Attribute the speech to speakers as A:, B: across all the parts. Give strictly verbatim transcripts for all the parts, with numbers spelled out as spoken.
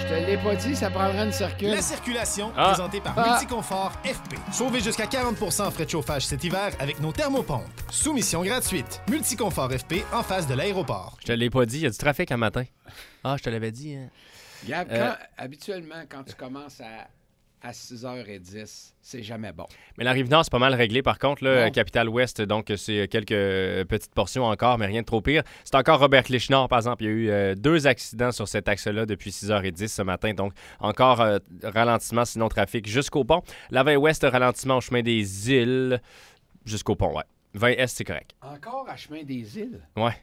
A: Je te l'ai pas dit, ça prendrait une circule.
B: La circulation,
C: Ah.
B: présentée par
A: Ah.
B: Multiconfort F P. Sauvez jusqu'à quarante pour cent en frais de chauffage cet hiver avec nos thermopompes. Soumission gratuite. Multiconfort F P en face de l'aéroport.
C: Je te l'ai pas dit, il y a du trafic un matin. Ah, je te l'avais dit. Hein.
A: Gab,
C: Euh,
A: quand- habituellement, quand tu commences à, à six heures dix, c'est jamais bon.
C: Mais la Rive-Nord, c'est pas mal réglé. Par contre, là,
A: Non.
C: Capitale-Ouest, donc c'est quelques petites portions encore, mais rien de trop pire. C'est encore Robert-Clichy-Nord, par exemple. Il y a eu euh, deux accidents sur cet axe-là depuis six heures dix ce matin. Donc, encore euh, ralentissement, sinon trafic jusqu'au pont. La vingt Ouest, ralentissement au chemin des îles jusqu'au pont, ouais. vingt Est, c'est correct.
A: Encore à chemin des îles?
C: Ouais.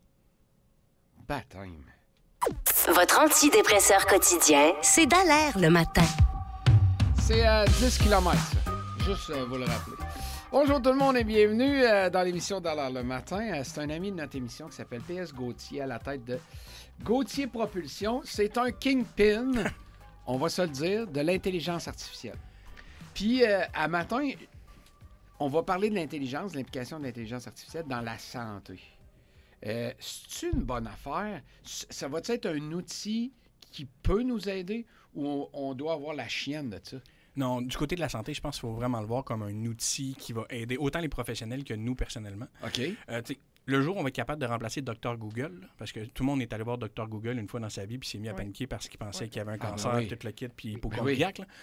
A: Baptême.
D: Votre antidépresseur quotidien, c'est Dallaire le matin.
A: C'est à dix kilomètres, ça. Juste euh, vous le rappeler. Bonjour tout le monde et bienvenue euh, dans l'émission d'Alors le matin. Euh, c'est un ami de notre émission qui s'appelle P S Gauthier à la tête de Gauthier Propulsion. C'est un kingpin, on va se le dire, de l'intelligence artificielle. Puis euh, à matin, on va parler de l'intelligence, de l'implication de l'intelligence artificielle dans la santé. Euh, c'est une bonne affaire? Ça va être un outil qui peut nous aider ou on, on doit avoir la chienne de ça?
E: Non, du côté de la santé, je pense qu'il faut vraiment le voir comme un outil qui va aider autant les professionnels que nous personnellement.
A: OK.
E: Euh, tu sais, le jour où on va être capable de remplacer docteur Google, là, parce que tout le monde est allé voir docteur Google une fois dans sa vie puis s'est mis à
F: Oui.
E: paniquer parce qu'il pensait
F: Oui.
E: qu'il y avait un
A: Ah,
E: cancer,
A: ben oui.
E: tout le kit, puis
A: Ben
E: hypochondriaque. là.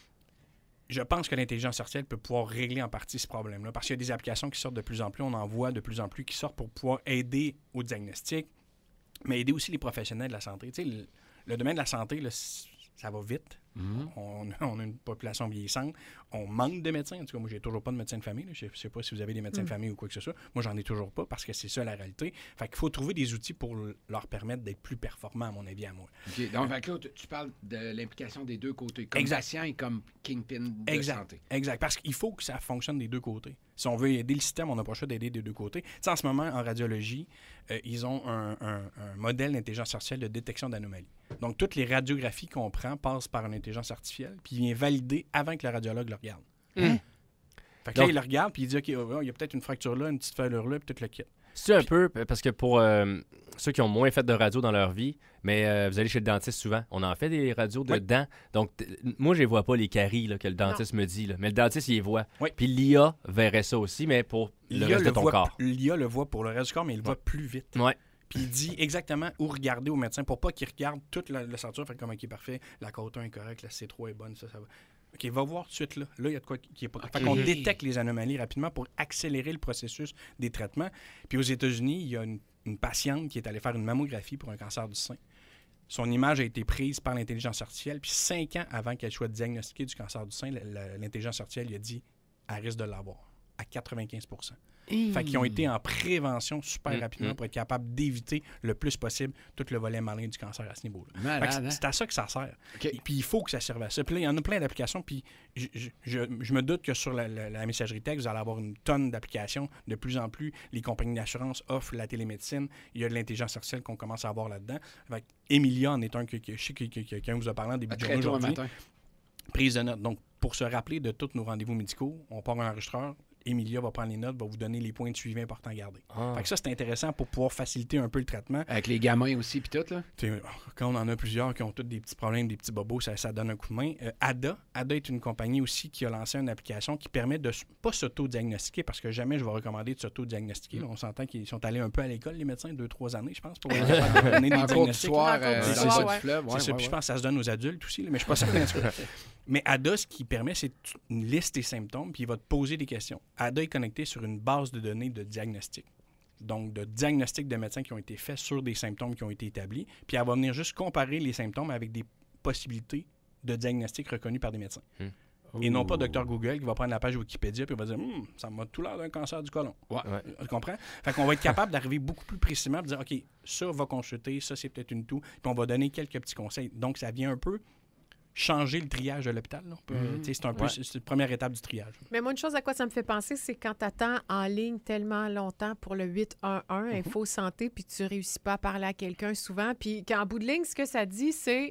E: Je pense que l'intelligence artificielle peut pouvoir régler en partie ce problème-là, parce qu'il y a des applications qui sortent de plus en plus, on en voit de plus en plus qui sortent pour pouvoir aider au diagnostic, mais aider aussi les professionnels de la santé. Tu sais, le, le domaine de la santé, là, c- ça va vite.
A: Mhm.
E: On, on a une population vieillissante. On manque de médecins. En tout cas, moi, j'ai toujours pas de médecin de famille. là. Je ne sais pas si vous avez des médecins de famille ou quoi que ce soit. Moi, j'en ai toujours pas parce que c'est ça la réalité. Fait qu'il faut trouver des outils pour l- leur permettre d'être plus performants, à mon avis, à moi.
A: OK. Donc, fait que là, tu- tu parles de l'implication des deux côtés, comme
E: Exact.
A: patient et comme kingpin de
E: Exact.
A: santé.
E: Exact. Parce qu'il faut que ça fonctionne des deux côtés. Si on veut aider le système, on n'a pas le choix d'aider des deux côtés. Tu sais, en ce moment, en radiologie, euh, ils ont un, un- un modèle d'intelligence artificielle de détection d'anomalies. Donc, toutes les radiographies qu'on prend passent par une intelligence artificielle, puis il vient valider avant que le radiologue le regarde.
A: Hum.
E: Fait que
C: Donc-
E: là, il le regarde, puis il dit, OK, oh, il y a peut-être une fracture là, une petite fêlure là, puis tout le kit.
C: C'est un peu, parce que pour euh, ceux qui ont moins fait de radio dans leur vie, mais euh, vous allez chez le dentiste souvent, on en fait des radios de
E: Oui.
C: dents. Donc, t- moi, je les vois pas, les caries là, que le dentiste me dit. Là. Mais le dentiste, il les voit.
E: Oui.
C: Puis l'I A verrait ça aussi, mais pour le
E: L'I A
C: reste de
E: le
C: ton
E: voit,
C: corps.
E: L'I A le voit pour le reste du corps, mais il le voit plus vite.
C: Ouais.
E: Puis il dit exactement où regarder au médecin pour pas qu'il regarde toute la, la ceinture. Fait comme, OK, parfait, la côte un est correcte, la C trois est bonne, ça, ça va. OK, va voir tout de suite là. Là, il y a de quoi qui est pas. Fait qu'on
A: OK.
E: détecte les anomalies rapidement pour accélérer le processus des traitements. Puis aux États-Unis, il y a une, une patiente qui est allée faire une mammographie pour un cancer du sein. Son image a été prise par l'intelligence artificielle. Puis cinq ans avant qu'elle soit diagnostiquée du cancer du sein, la- la- l'intelligence artificielle lui a dit elle risque de l'avoir à quatre-vingt-quinze pour cent. Fait qu'ils ont été en prévention super
C: Mm,
E: rapidement
C: mm.
E: pour être capables d'éviter le plus possible tout le volet malin du cancer à ce niveau-là. Fait que
A: Malade,
E: c'est-
A: hein?
E: c'est à ça que ça sert.
A: OK.
E: Et puis il faut que ça serve à ça. Puis là, il y en a plein d'applications. Puis je, je- je- je me doute que sur la, la- la messagerie texte, vous allez avoir une tonne d'applications. De plus en plus, les compagnies d'assurance offrent la télémédecine. Il y a de l'intelligence artificielle qu'on commence à avoir là-dedans. Fait que Emilia en est un que, que je sais que, que- que quelqu'un vous a parlé en début de journée
A: Très tôt un
E: aujourd'hui.
A: matin.
E: Prise de notes. Donc, pour se rappeler de tous nos rendez-vous médicaux, on part un enregistreur. Emilia va prendre les notes, va vous donner les points de suivi importants à garder.
C: Ah.
E: Fait que ça, c'est intéressant pour pouvoir faciliter un peu le traitement.
A: Avec les gamins aussi, puis tout, là.
E: Tu sais, quand on en a plusieurs qui ont tous des petits problèmes, des petits bobos, ça, ça donne un coup de main. Euh, Ada, Ada est une compagnie aussi qui a lancé une application qui permet de s- pas s'auto-diagnostiquer, parce que jamais je vais recommander de s'auto-diagnostiquer. Là, on s'entend qu'ils sont allés un peu à l'école, les médecins, deux, trois années, je pense, pour donner des
A: En cours du
E: diagnostics.
A: soir,
F: En cours
A: euh,
F: du
A: dans
F: soir,
A: le bas
F: ouais.
A: du fleuve.
E: C'est
A: Ouais,
E: ça,
A: ouais,
E: puis je
A: ouais.
E: pense que ça se donne aux adultes aussi, là, mais je suis pas certain. en tout cas. Mais Ada, ce qui permet, c'est une liste des symptômes, puis il va te poser des questions. Ada est connecté sur une base de données de diagnostic. Donc, de diagnostics de médecins qui ont été faits sur des symptômes qui ont été établis, puis elle va venir juste comparer les symptômes avec des possibilités de diagnostic reconnus par des médecins. Et non pas docteur Google qui va prendre la page Wikipédia puis va dire Hum, ça m'a tout l'air d'un cancer du côlon.
A: Ouais.
C: Ouais.
E: Tu comprends? Fait qu'on va être capable d'arriver beaucoup plus précisément et dire OK, ça va consulter, ça c'est peut-être une toux, puis on va donner quelques petits conseils. Donc, ça vient un peu changer le triage de l'hôpital. là. On peut-
A: Mhm.
E: tu sais, C'est un peu
C: Ouais.
E: c'est c'est la première étape du triage.
F: Mais moi, une chose à quoi ça me fait penser, c'est quand tu attends en ligne tellement longtemps pour le huit un un, Info Santé, puis tu réussis pas à parler à quelqu'un souvent, puis qu'en bout de ligne, ce que ça dit, c'est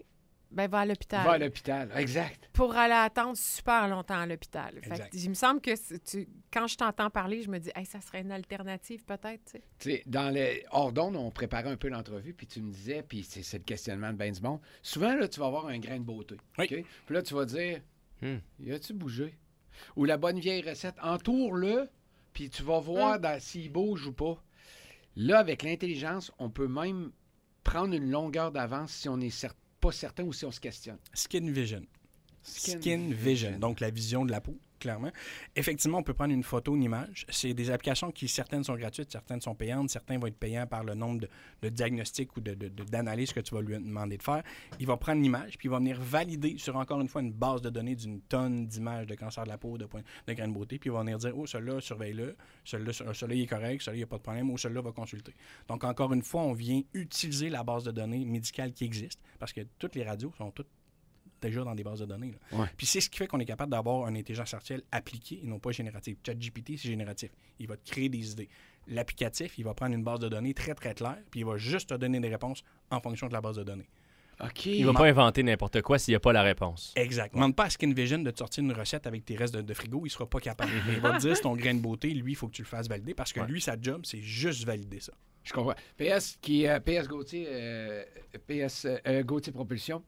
F: ben va à l'hôpital.
A: Va à l'hôpital, exact.
F: Pour aller attendre super longtemps à l'hôpital. Fait
E: Exact.
F: que, il me semble que c'est- tu, quand je t'entends parler, je me dis, hey, ça serait une alternative peut-être. Tu sais.
A: Tu sais, dans les hors d'onde, on préparait un peu l'entrevue, puis tu me disais, puis c'est, c'est le questionnement de ben du monde. Souvent, là, tu vas avoir un grain de beauté.
E: Oui.
A: OK? Puis là, tu vas dire,
C: Hmm.
A: y a-tu bougé? Ou la bonne vieille recette, entoure-le, puis tu vas voir
F: Mm.
A: dans- s'il bouge ou pas. Là, avec l'intelligence, on peut même prendre une longueur d'avance si on n'est cer- pas certain ou si on se questionne.
E: Skin Vision.
A: Skin
E: Skin,
A: Vision.
E: Vision, donc la vision de la peau, clairement. Effectivement, on peut prendre une photo, une image. C'est des applications qui, certaines sont gratuites, certaines sont payantes, certains vont être payants par le nombre de, de diagnostics ou de, de- de- d'analyses que tu vas lui demander de faire. Il va prendre l'image, puis il va venir valider sur, encore une fois, une base de données d'une tonne d'images de cancer de la peau, de, point, de grains de beauté, puis il va venir dire, oh, celui-là, surveille-le, celui-là, celui-là, il est correct, celui-là, il n'y a pas de problème, ou celui-là va consulter. Donc, encore une fois, on vient utiliser la base de données médicale qui existe, parce que toutes les radios sont toutes déjà dans des bases de données. Là.
A: Ouais.
E: Puis c'est ce qui fait qu'on est capable d'avoir une intelligence artificielle appliquée et non pas générative. ChatGPT, c'est génératif. Il va te créer des idées. L'applicatif, il va prendre une base de données très, très claire, puis il va juste te donner des réponses en fonction de la base de données.
A: OK.
C: Il va pas inventer n'importe quoi s'il n'y a pas la réponse.
E: Exact. Demande pas à Skin Vision de te sortir une recette avec tes restes de, de frigo, il sera pas capable. Mais il va te dire, c'est ton grain de beauté, lui, il faut que tu le fasses valider, parce que
C: Ouais.
E: lui, sa job, c'est juste valider ça.
A: Je comprends. P S, qui est euh, P S Gauthier, euh, P S euh, Gauthier Propulsion,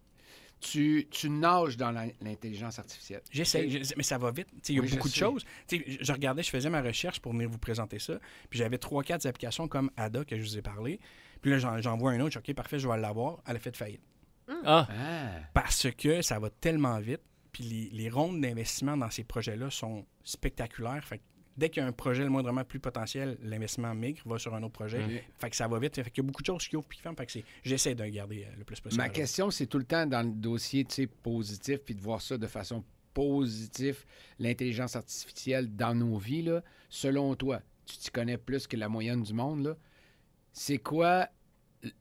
A: tu, tu nages dans la- l'intelligence artificielle.
E: J'essaie,
A: Ok.
E: j'essaie, mais ça va vite. Tu sais, il y a
A: Oui, je
E: beaucoup de
A: sais.
E: choses. Tu sais, je je regardais, je faisais ma recherche pour venir vous présenter ça. Puis j'avais trois, quatre applications comme Ada que je vous ai parlé. Puis là, j'en, j'en vois un autre. Je dis, OK, parfait, je vais l'avoir. Elle a fait faillite.
C: Ah,
A: Ah.
E: Parce que ça va tellement vite. Puis les, les rondes d'investissement dans ces projets-là sont spectaculaires. Fait que dès qu'il y a un projet le moindrement plus potentiel, l'investissement migre, va sur un autre projet.
A: Mhm.
E: Fait que ça va vite. Fait qu'il y a beaucoup de choses qui ouvrent puis qui ferment. Fait que c'est, j'essaie de garder euh, le plus possible.
A: Ma question, c'est tout le temps dans le dossier, tu sais, positif, puis de voir ça de façon positive, l'intelligence artificielle dans nos vies, là. Selon toi, tu t'y connais plus que la moyenne du monde, là. C'est quoi l-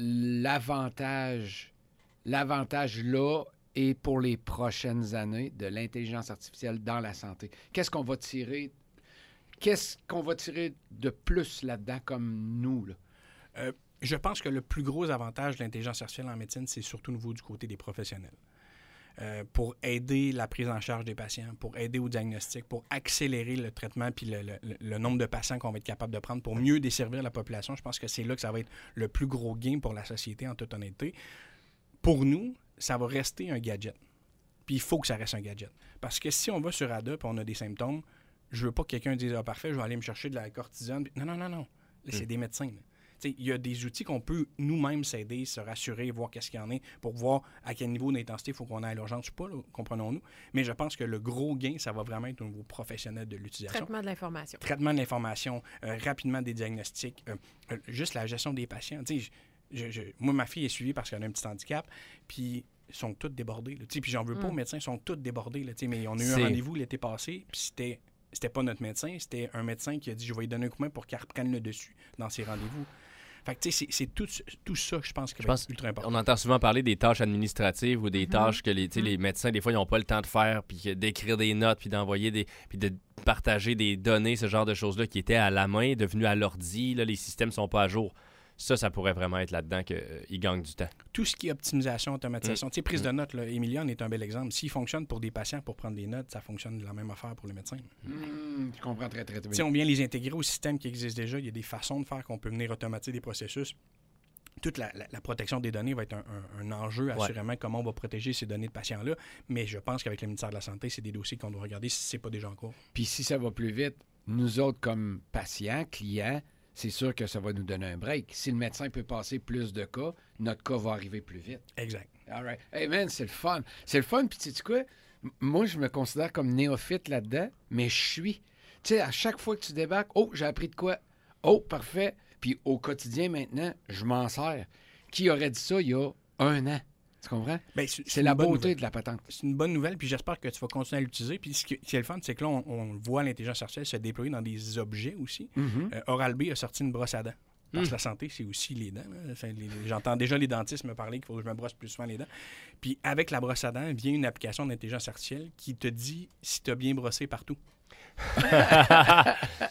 A: l'avantage, l'avantage là et pour les prochaines années de l'intelligence artificielle dans la santé? Qu'est-ce qu'on va tirer, qu'est-ce qu'on va tirer de plus là-dedans comme nous, là?
E: Euh, je pense que le plus gros avantage de l'intelligence artificielle en médecine, c'est surtout au niveau du côté des professionnels. Euh, pour aider la prise en charge des patients, pour aider au diagnostic, pour accélérer le traitement puis le, le- le nombre de patients qu'on va être capable de prendre pour mieux desservir la population. Je pense que c'est là que ça va être le plus gros gain pour la société, en toute honnêteté. Pour nous, ça va rester un gadget. Puis il faut que ça reste un gadget. Parce que si on va sur Ada et on a des symptômes, je veux pas que quelqu'un dise « Ah, parfait, je vais aller me chercher de la cortisone. » Non, non, non, non. Là, c'est
C: Mm.
E: des médecins. là. T'sais, il y a des outils qu'on peut nous-mêmes s'aider, se rassurer, voir qu'est-ce qu'il y en a pour voir à quel niveau d'intensité il faut qu'on aille à l'urgence ou pas, là, comprenons-nous. Mais je pense que le gros gain, ça va vraiment être au niveau professionnel de l'utilisation.
F: Traitement de l'information.
E: Traitement de l'information, euh, rapidement des diagnostics, euh, euh, juste la gestion des patients. Tu sais, je- je- je- moi, ma fille est suivie parce qu'elle a un petit handicap, puis ils sont tous débordés. Là. Tu sais, puis j'en veux pas
F: Mm.
E: aux médecins, ils sont tous débordés. Là, tu sais, mais on a eu un
C: C'est-
E: rendez-vous l'été passé, puis c'était, c'était pas notre médecin, c'était un médecin qui a dit « Je vais lui donner un coup de main pour qu'elle reprenne le dessus dans ses rendez-vous ». Fait que, tu sais, c'est, c'est tout, tout ça, je pense, qui
C: Je
E: va
C: pense-
E: être ultra important.
C: on entend souvent parler des tâches administratives ou des
F: Mhm.
C: tâches que les, tu sais,
F: Mhm.
C: les médecins, des fois, ils n'ont pas le temps de faire, puis que d'écrire des notes, puis d'envoyer des. puis de partager des données, ce genre de choses-là qui étaient à la main, devenues à l'ordi. Là, les systèmes sont pas à jour. Ça, ça pourrait vraiment être là-dedans qu'ils gagnent du temps.
E: Tout ce qui est optimisation, automatisation.
C: Mm.
E: Tu sais, prise
C: Mm.
E: de notes, là, Emilion est un bel exemple. S'il fonctionne pour des patients pour prendre des notes, ça fonctionne de la même affaire pour les médecins.
A: Hmm, je comprends très, très, très
E: Tu sais,
A: bien.
E: on vient les intégrer au système qui existe déjà. Il y a des façons de faire qu'on peut venir automatiser des processus. Toute la, la- la protection des données va être un, un- un enjeu,
C: Ouais.
E: assurément, comment on va protéger ces données de patients-là. Mais je pense qu'avec le ministère de la Santé, c'est des dossiers qu'on doit regarder si ce n'est pas déjà en cours.
A: Puis si ça va plus vite, nous autres, comme patients, clients, c'est sûr que ça va nous donner un break. Si le médecin peut passer plus de cas, notre cas va arriver plus vite.
E: Exact.
A: All right. Hey man, c'est le fun. C'est le fun, puis tu sais quoi? M- Moi, je me considère comme néophyte là-dedans, mais je suis. Tu sais, à chaque fois que tu débarques, oh, j'ai appris de quoi? Oh, parfait. Puis au quotidien, maintenant, je m'en sers. Qui aurait dit ça il y a un an? Tu comprends?
E: Ben, c'est
A: C'est
E: une
A: la
E: bonne
A: beauté
E: nouvelle.
A: de la patente.
E: C'est une bonne nouvelle, puis j'espère que tu vas continuer à l'utiliser. Puis ce qui, ce qui est le fun, c'est que là, on, on voit l'intelligence artificielle se déployer dans des objets aussi.
A: Mhm.
E: Euh, Oral-B a sorti une brosse à dents. Parce que
C: Mm.
E: la santé, c'est aussi les dents. là. Enfin, les- les- j'entends déjà les dentistes me parler qu'il faut que je me brosse plus souvent les dents. Puis avec la brosse à dents, vient une application d'intelligence artificielle qui te dit si tu as bien brossé partout.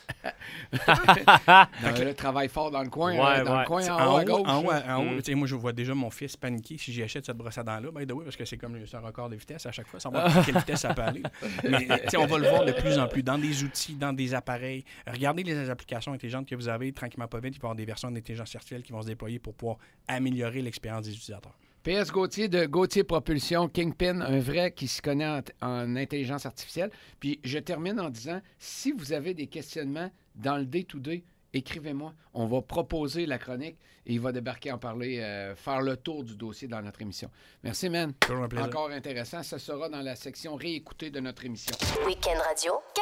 A: Donc, là, travaille fort dans le coin,
C: Ouais,
A: euh, dans
C: ouais.
A: le coin en,
E: En
A: haut à
E: haut,
A: gauche.
E: en haut, à- en haut,
C: Mm.
E: tu sais, moi, je vois déjà mon fils paniquer si j'achète cette brosse à dents-là, by the way, parce que c'est comme c'est un record de vitesse à chaque fois, savoir à quelle vitesse ça peut aller. Mais tu sais, on va le voir de plus en plus dans des outils, dans des appareils. Regardez les applications intelligentes que vous avez, tranquillement pas vite, il va y avoir des versions d'intelligence artificielle qui vont se déployer pour pouvoir améliorer l'expérience des utilisateurs.
A: P S Gauthier de Gauthier Propulsion, Kingpin, un vrai qui se connaît en, en intelligence artificielle. Puis je termine en disant, si vous avez des questionnements dans le day-to-day, écrivez-moi. On va proposer la chronique et il va débarquer en parler, euh, faire le tour du dossier dans notre émission. Merci, man.
E: Toujours un plaisir.
A: Encore intéressant. Ça sera dans la section réécoutée de notre émission.
D: Week-end Radio.